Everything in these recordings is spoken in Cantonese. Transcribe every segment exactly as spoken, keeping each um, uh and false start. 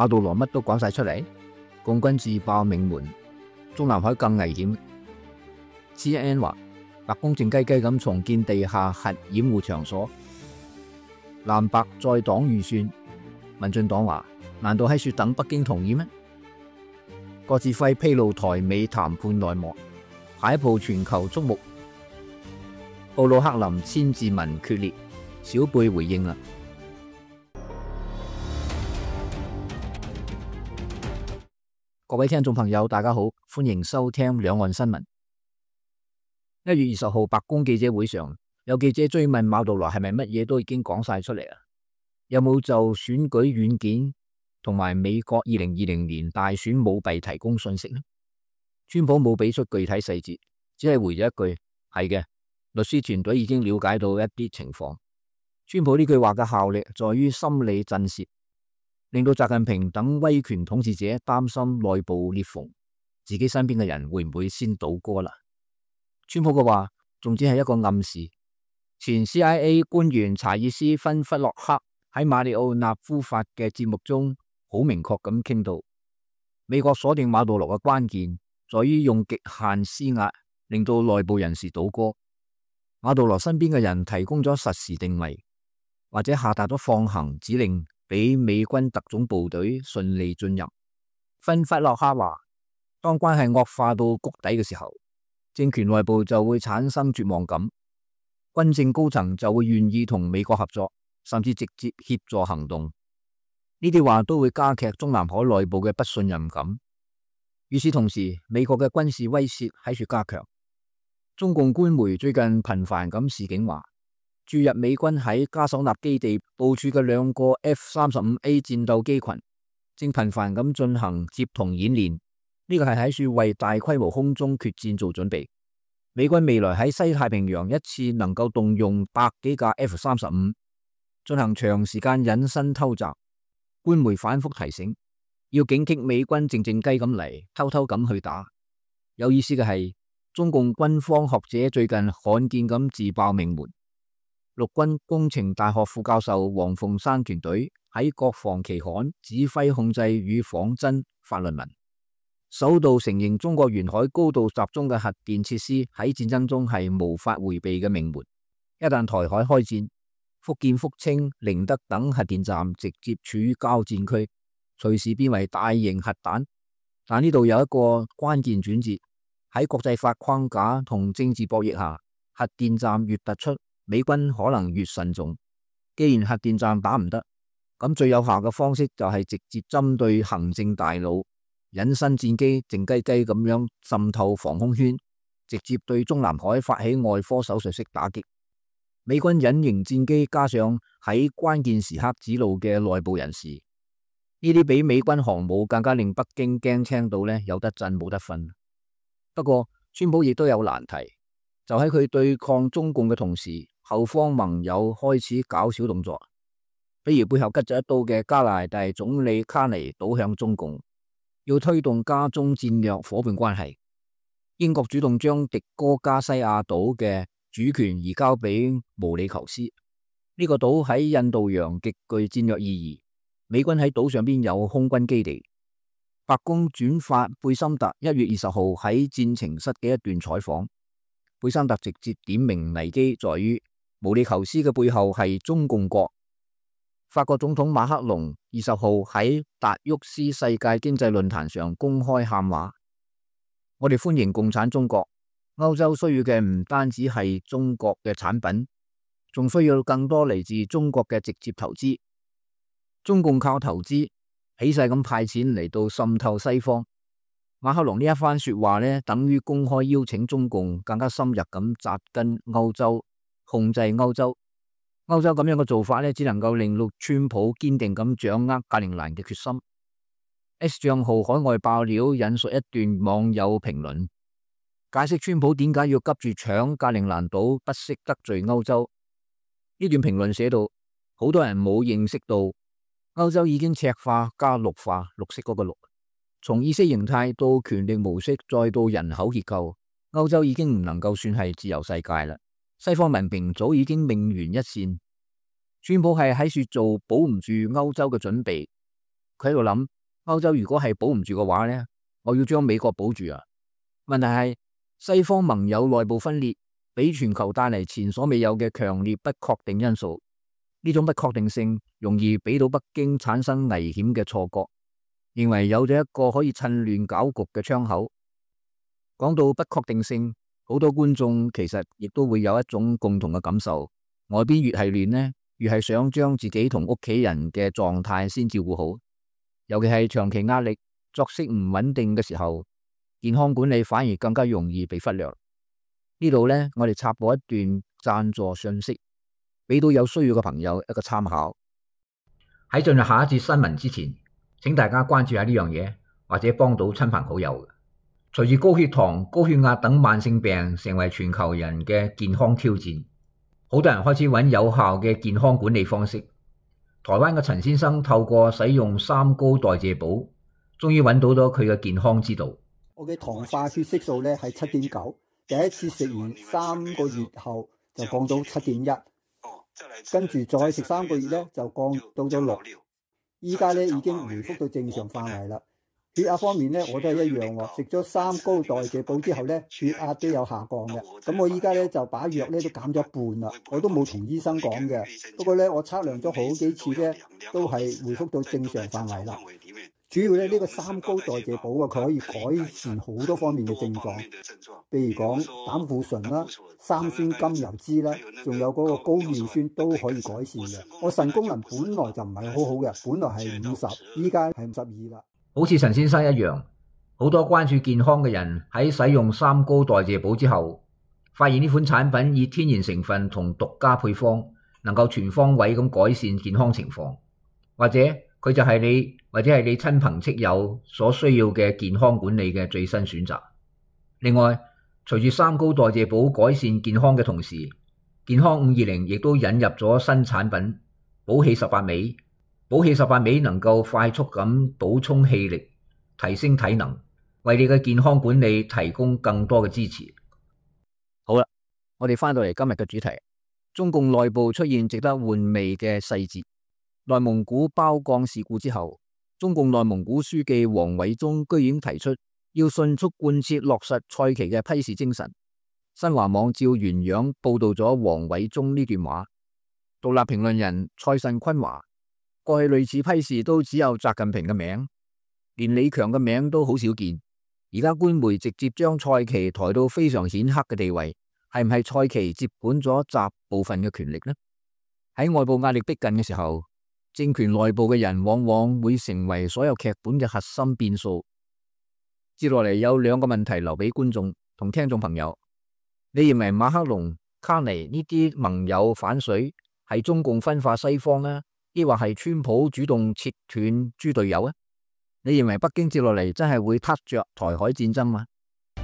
馬杜羅乜都講晒出嚟，共軍自爆命門，中南海更危險。C N N 話白宮靜雞雞咁重建地下核掩護場所，藍白在黨預算。民進黨話難道喺說等北京同意咩？郭志輝披露台美談判內幕，下一步全球矚目。布魯克林千字文決裂，小貝回應啦。各位聽眾朋友，大家好，歡迎收聽兩岸新聞。一月二十號白宮記者會上，有記者追問馬杜羅係咪乜嘢都已經講晒出嚟啊？有冇就選舉軟件同埋美國二零二零年大選舞弊提供信息呢？川普冇俾出具體細節，只係回咗一句係嘅，律師團隊已經了解到一啲情況。川普呢句話嘅效力在於心理震懾，令到習近平等威權統治者擔心內部裂縫，自己身邊嘅人會唔會先倒戈啦？川普嘅話仲只係一個暗示。前 C I A 官員查爾斯芬弗洛克喺馬里奧納夫法嘅節目中好明確咁傾到，美國鎖定馬杜羅嘅關鍵在於用極限施壓，令到內部人士倒戈。馬杜羅身邊嘅人提供咗實時定位，或者下達咗放行指令，俾美軍特種部隊順利進入。芬弗洛克話，當關係惡化到谷底嘅時候，政權內部就會產生絕望感，軍政高層就會願意同美國合作，甚至直接協助行動。呢啲話都會加劇中南海內部嘅不信任感。與此同時，美國嘅軍事威懾喺處加強。中共官媒最近頻繁咁示警話，駐日美軍喺加索納基地部署嘅兩個 F 三十五 A 戰鬥機群正頻繁咁進行接同演練，呢個係喺處為大規模空中決戰做準備。美軍未來喺西太平洋一次能夠動用百幾架 F 三十五，進行長時間隱身偷襲。官媒反覆提醒，要警惕美軍靜靜雞咁嚟，偷偷咁去打。有意思嘅係，中共軍方學者最近罕見咁自爆命門。陸軍工程大學副教授黃鳳山團隊喺國防期刊《指揮控制與仿真》發論文，首度承認中國沿海高度集中嘅核電設施喺戰爭中係無法回避嘅命門。一旦台海開戰，福建福清、寧德等核電站直接處於交戰區，隨時變為大型核彈。但呢度有一個關鍵轉折，喺國際法框架同政治博弈下，核電站越突出，美軍可能越慎重。既然核電站打唔得，咁最有效嘅方式就係直接針對行政大腦，隱身戰機靜雞雞咁樣滲透防空圈，直接對中南海發起外科手術式打擊。美軍隱形戰機加上喺關鍵時刻指路嘅內部人士，呢啲比美軍航母更加令北京驚青到呢有得震冇得瞓。不過川普亦都有難題，就喺佢對抗中共嘅同時，後方盟友開始搞小動作，比如背後吉咗一刀嘅加拿大總理卡尼倒向中共，要推動加中戰略夥伴關係。英國主動將迪哥加西亞島嘅主權移交俾毛里求斯，呢個島喺印度洋極具戰略意義。美軍喺島上邊有空軍基地。白宮轉發貝森特一月二十號喺戰情室嘅一段採訪，貝森特直接點明危機在於毛里求斯嘅背後係中共國。法國總統馬克龍二十號喺達沃斯世界經濟論壇上公開喊話：我哋歡迎共產中國。歐洲需要嘅唔單止係中國嘅產品，仲需要更多嚟自中國嘅直接投資。中共靠投資起勢咁派錢嚟到滲透西方。馬克龍呢一番說話呢，等於公開邀請中共更加深入咁扎根歐洲，控制歐洲。歐洲咁樣嘅做法呢，只能夠令到川普堅定咁掌握格陵蘭嘅決心。S 賬號海外爆料引述一段網友評論，解釋川普點解要急住搶格陵蘭島，不惜得罪歐洲。呢段評論寫到，好多人冇認識到歐洲已經赤化加綠化，綠色嗰個綠，從意識形態到權力模式再到人口結構，歐洲已經唔能夠算係自由世界啦。西方文明早已經命懸一線，川普係喺處做保唔住歐洲嘅準備。 佢喺度諗，歐洲如果係保唔住嘅話呢，我要將美國保住啊。問題係西方盟友內部分裂，俾全球帶嚟前所未有嘅強烈不確定因素。呢種不確定性容易俾到北京產生危險嘅錯覺，認為有咗一個可以趁亂搞局嘅窗口。講到不確定性，好多觀眾其實亦都會有一種共同嘅感受，外邊越係亂呢，越係想將自己同屋企人嘅狀態先照顧好。尤其係長期壓力、作息唔穩定嘅時候，健康管理反而更加容易被忽略。呢度呢，我哋插播一段贊助信息，俾到有需要嘅朋友一個參考。喺進入下一節新聞之前，請大家關注下呢樣嘢，或者幫到親朋好友。隨住高血糖、高血壓等慢性病成為全球人嘅健康挑戰，好多人開始揾有效嘅健康管理方式。台灣嘅陳先生透過使用三高代謝寶，終於揾到咗佢嘅健康之道。 我嘅糖化血色素咧係七點九，第一次食完三個月後就降到七點一，跟住再食三個月咧就降到咗六，依家咧已經回復到正常範圍啦。血壓方面咧，我都係一樣喎。食咗三高代謝寶之後咧，血壓都有下降嘅。咁我依家咧就把藥咧都減咗一半啦。我都冇同醫生講嘅，不過咧我測量咗好幾次咧，都係回復到正常範圍啦。主要咧呢個三高代謝寶啊，佢可以改善好多方面嘅症狀，譬如講膽固醇啦、三酸甘油酯啦，仲有嗰個高尿酸都可以改善嘅。我腎功能本來就唔係好好嘅，本來係五十，依家係五十二啦。 好似陳先生一樣，好多關注健康嘅人喺使用三高代謝寶之後，發現呢款產品以天然成分同獨家配方，能夠全方位咁改善健康情況，或者佢就係你或者係你親朋戚友所需要嘅健康管理嘅最新選擇。另外，隨住三高代謝寶改善健康嘅同時，健康五二零亦都引入咗新產品寶氣十八味。寶氣十八味能夠快速咁補充氣力，提升體能，為你嘅健康管理提供更多嘅支持。好啦，我哋翻到嚟今日嘅主題，中共內部出現值得玩味嘅細節。內蒙古包鋼事故之後，中共內蒙古書記王偉忠居然提出要迅速貫徹落實蔡奇嘅批示精神。新華網照原樣報道咗王偉忠呢段話。獨立評論人蔡慎坤話，過去類似批示都只有習近平嘅名，連李強嘅名都好少見。而家官媒直接將蔡奇抬到非常顯赫嘅地位，係唔係蔡奇接管咗習部分嘅權力呢？喺外部壓力逼近嘅時候，政權內部嘅人往往會成為所有劇本嘅核心變數。接落嚟有兩個問題留俾觀眾同聽眾朋友，你認為馬克龍、卡尼呢啲盟友反水係中共分化西方呢？抑或係川普主動切斷豬隊友啊？你認為北京接落嚟真係會撻着台海戰爭嗎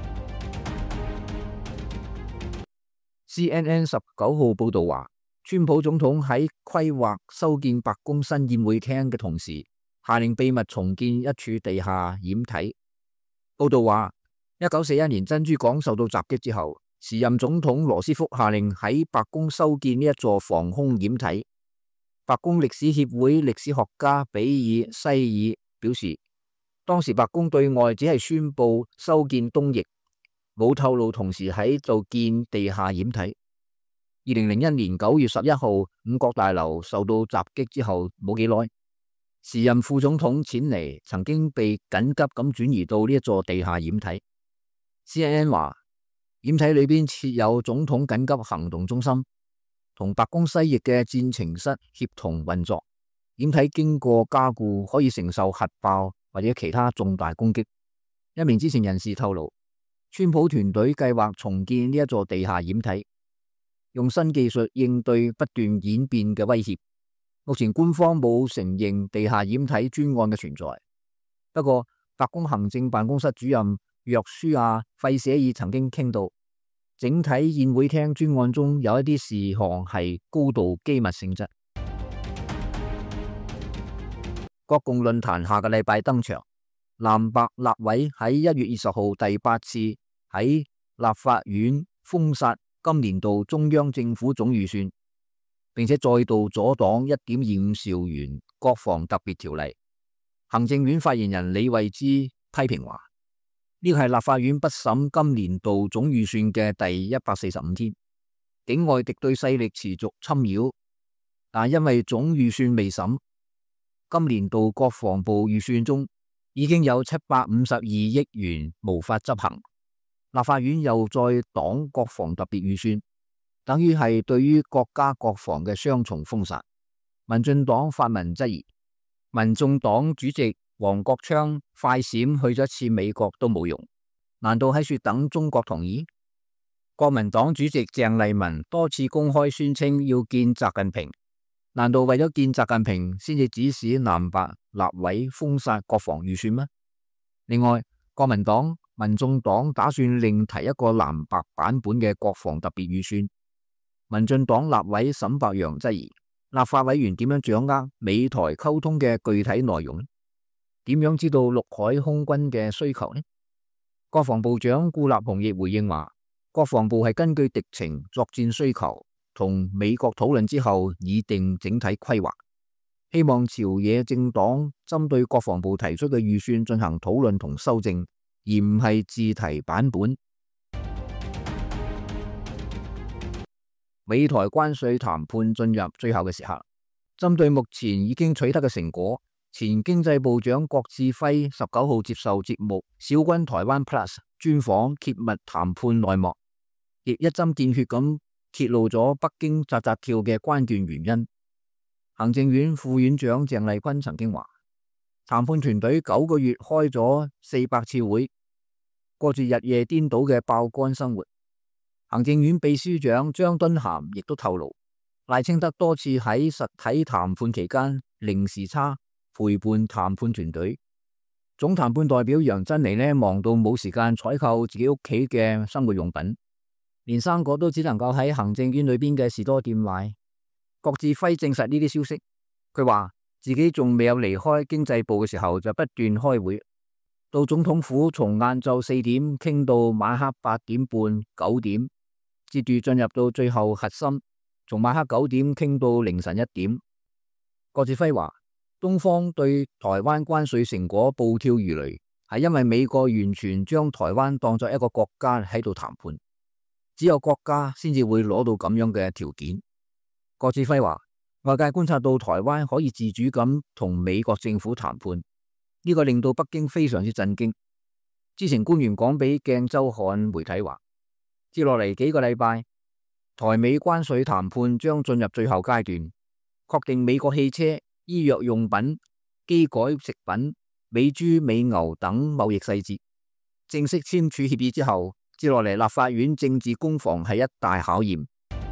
？C N N 十九號報道話，川普總統喺規劃修建白宮新宴會廳嘅同時，下令秘密重建一處地下掩體。報道話，一九四一年珍珠港受到襲擊之後，時任總統羅斯福下令喺白宮修建呢一座防空掩體。白宮歷史協會歷史學家比爾西爾表示，當時白宮對外只係宣布修建東翼，冇透露同時喺度建地下掩體。二零零一年九月十一號，五角大樓受到襲擊之後冇幾耐，時任副總統錢尼曾經被緊急咁轉移到呢一座地下掩體。C N N 話，掩體裏邊設有總統緊急行動中心，同白宮西翼嘅戰情室協同運作。掩體經過加固，可以承受核爆或者其他重大攻擊。一名知情人士透露，川普團隊計劃重建呢一座地下掩體，用新技術應對不斷演變嘅威脅。目前官方冇承認地下掩體專案嘅存在。不過，白宮行政辦公室主任約書亞費舍爾曾經傾到，整體宴會廳專案中有一啲事項係高度機密性質。國共論壇下個禮拜登場，藍白立委喺一月二十號第八次喺立法院封殺今年度中央政府總預算，並且再度阻擋一點二五兆元國防特別條例。 行政院發言人李慧芝批評話，呢個係立法院不審今年度總預算嘅第一百四十五天，境外敵對勢力持續侵擾，但因為總預算未審，今年度國防部預算中已經有七百五十二億元無法執行，立法院又再擋國防特別預算，等於係對於國家國防嘅雙重封殺。民進黨發文質疑，民眾黨主席黃國昌快閃去咗一次美國都冇用，難道喺說等中國同意？國民黨主席鄭麗文多次公開宣稱要見習近平，難道為咗見習近平先至指使藍白立委封殺國防預算嗎？另外，國民黨、民眾黨打算另提一個藍白版本嘅國防特別預算。民進黨立委沈伯洋質疑，立法委員點樣掌握美台溝通嘅具體內容呢？點樣知道陸海空軍嘅需求呢？國防部長顧立雄亦回應話，國防部係根據敵情、作戰需求同美國討論之後擬定整體規劃，希望朝野政黨針對國防部提出嘅預算進行討論同修正，而唔係自提版本。美台關稅談判進入最後嘅時刻，針對目前已經取得嘅成果，前經濟部長郭志輝十九號接受節目《小軍台灣 Plus》專訪，揭密談判內幕，亦一針見血咁揭露咗北京扎扎跳嘅關鍵原因。行政院副院長鄭麗君曾經話，談判團隊九個月開咗四百次會，過住日夜顛倒嘅爆肝生活。行政院秘書長張敦涵亦都透露，賴清德多次喺實體談判期間零時差陪伴談判團隊。總談判代表楊珍妮呢，忙到冇時間採購自己屋企嘅生活用品，連生果都只能夠喺行政院裏邊嘅士多店買。郭志輝證實呢啲消息，佢話自己仲未有離開經濟部嘅時候就不斷開會，到總統府從晏晝四點傾到晚黑八點半九點，接住進入到最後核心，從晚黑九點傾到凌晨一點。郭志輝話，東方對台灣關稅成果暴跳如雷，係因為美國完全將台灣當作一個國家喺度談判，只有國家先至會攞到咁樣嘅條件。郭志輝話，外界觀察到台灣可以自主咁同美國政府談判，呢個令到北京非常之震驚。知情官員講俾鏡週刊媒體話，接落嚟幾個禮拜，台美關稅談判將進入最後階段，確定美國汽車、醫藥用品、機改食品、美豬、美牛等貿易細節。正式簽署協議之後，接落嚟立法院政治攻防係一大考驗。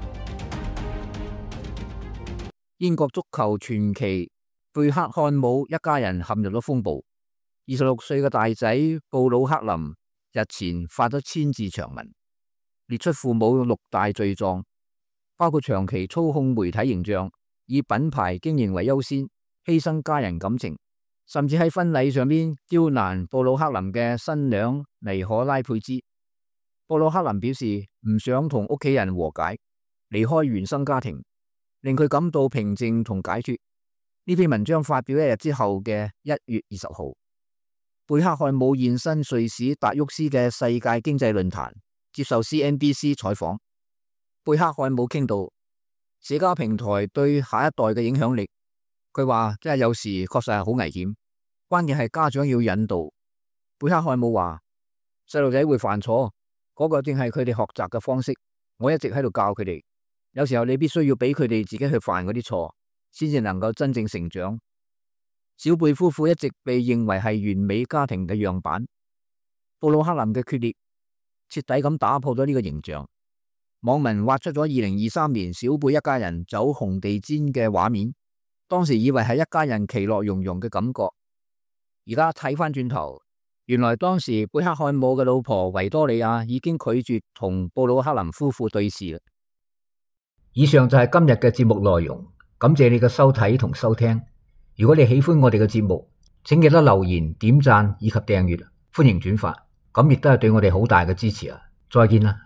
英國足球傳奇貝克漢姆一家人陷入咗風暴。二十六歲嘅大仔布魯克林日前發咗千字長文，列出父母六大罪狀，包括長期操控媒體形象，以品牌經營為優先，犧牲家人感情，甚至喺婚禮上邊刁難布魯克林嘅新娘尼可拉佩茲。布魯克林表示唔想同屋企人和解，離開原生家庭，令佢感到平靜同解脫。呢篇文章發表一日之後嘅一月二十號，貝克漢姆現身瑞士達沃斯嘅世界經濟論壇，接受 C N B C 採訪。貝克漢姆傾到社交平台對下一代嘅影響力，佢話真係有時確實係好危險，關鍵係家長要引導。貝克漢姆話細路仔會犯錯，嗰個正係佢哋學習嘅方式，我一直喺度教佢哋。有時候你必須要俾佢哋自己去犯嗰啲錯，先至能夠真正成長。小貝夫婦一直被認為係完美家庭嘅樣板，布魯克林嘅決裂徹底咁打破咗呢個形象。網民畫出咗二零二三年小貝一家人走紅地氈嘅畫面，當時以為係一家人其樂融融嘅感覺，而家睇翻轉頭，原來當時貝克漢姆嘅老婆維多利亞已經拒絕同布魯克林夫婦對視啦。以上就係今日嘅節目內容，感謝你嘅收睇同收聽。如果你喜歡我哋嘅節目，請記得留言、點讚以及訂閱，歡迎轉發，咁亦都係對我哋好大嘅支持啊！再見啦。